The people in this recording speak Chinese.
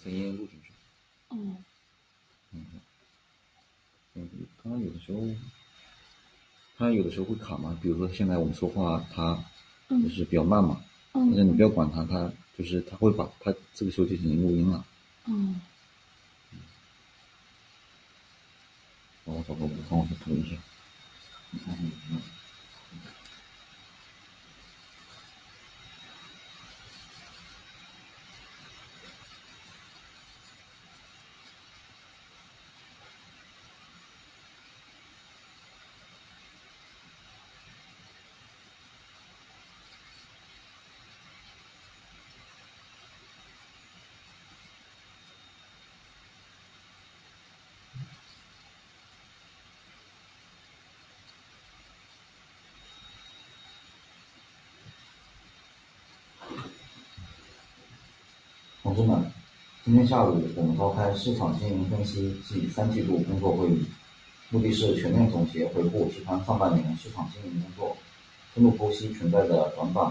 在烟雾进去。 哦， 它有的时候会卡嘛，比如说现在我们说话，它就是比较慢嘛， 嗯但是你不要管它，它会把它这个时候就进行录音了。 哦， 然后找个帮我去涂一下。你看看有没有？同志们，今天下午我们召开市场经营分析暨3季度工作会议，目的是全面总结回顾集团上半年市场经营工作，深入剖析存在的短板